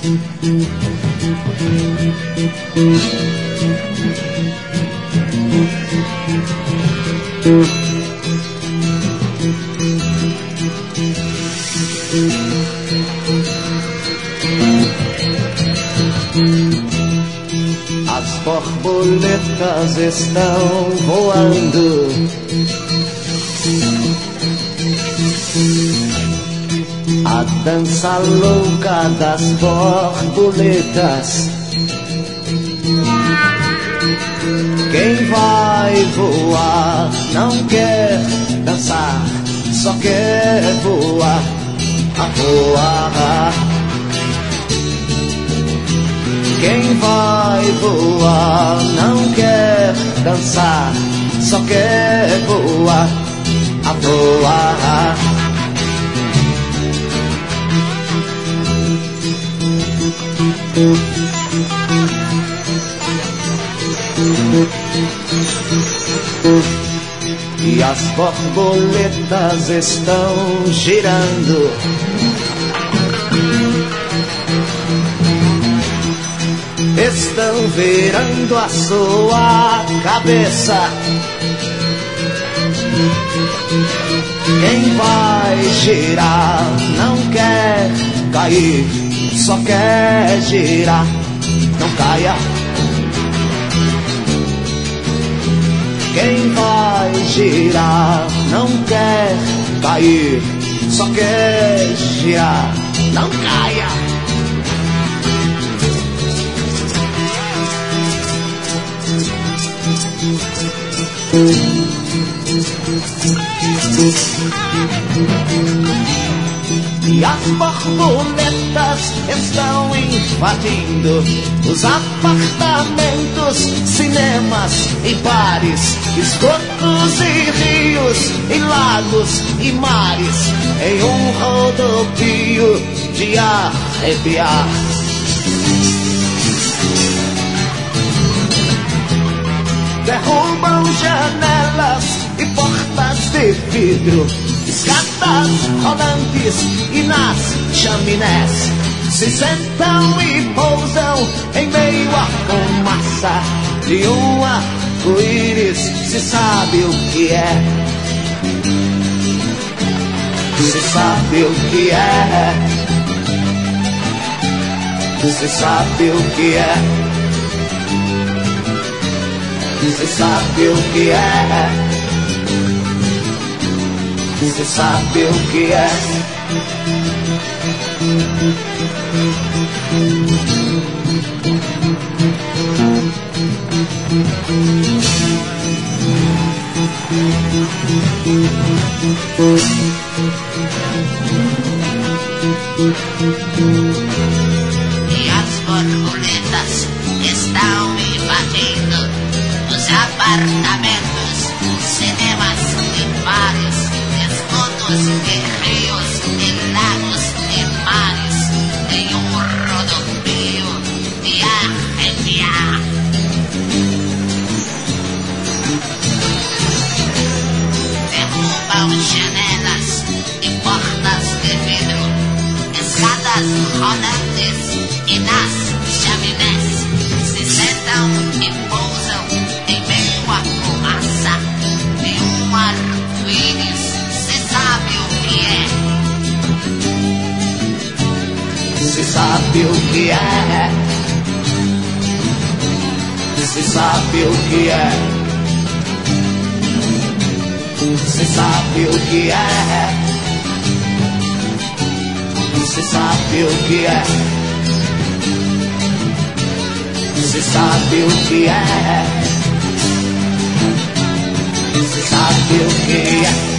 As borboletas estão voando, a dança louca das borboletas. Quem vai voar não quer dançar, só quer voar, a voar. Quem vai voar não quer dançar, só quer voar, a voar. E as borboletas estão girando, estão virando a sua cabeça. Quem vai girar não quer cair, só quer girar, não caia. Quem vai girar não quer cair, só quer girar, não caia. E as borboletas estão invadindo os apartamentos, cinemas e bares, esgotos e rios, e lagos e mares, em um rodopio de arrepiar. Derrubam janelas e portas de vidro, escadas rolantes e nas chaminés se sentam e pousam em meio à fumaça de um arco-íris. Se sabe o que é, se sabe o que é, se sabe o que é, se sabe o que é, se sabe o que é. E as borboletas estão invadindo os apartamentos, cinemas e bares, esgotos e rios e lagos e mares, em um rodopio de arrepiar. Derrubam janelas e portas de vidro, escadas rodantes e nas chaminés se sentam e pousam em meio à fumaça de um arco-íris. Se sabe o que é, Se sabe o que é, se sabe o que é, se sabe o que é, se sabe o que é, se sabe o que é, se sabe o que é.